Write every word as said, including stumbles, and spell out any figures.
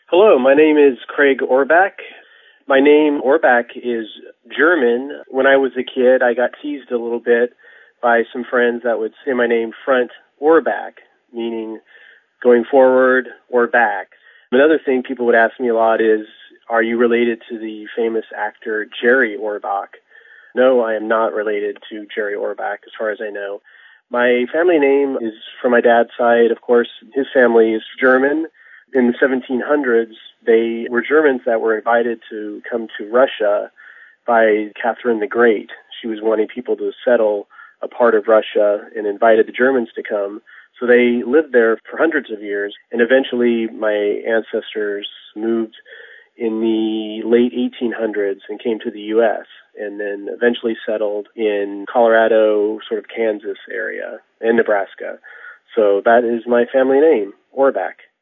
Hello, my name is Craig Orbach. My name, Orbach, is German. When I was a kid, I got teased a little bit by some friends that would say my name front or back, meaning going forward or back. Another thing people would ask me a lot is, are you related to the famous actor Jerry Orbach? No, I am not related to Jerry Orbach, as far as I know. My family name is from my dad's side. Of course, his family is German. In the seventeen hundreds, they were Germans that were invited to come to Russia by Catherine the Great. She was wanting people to settle a part of Russia and invited the Germans to come. So they lived there for hundreds of years, and eventually my ancestors moved in the late eighteen hundreds and came to the U S and then eventually settled in Colorado, sort of Kansas area, and Nebraska. So that is my family name, Orbach.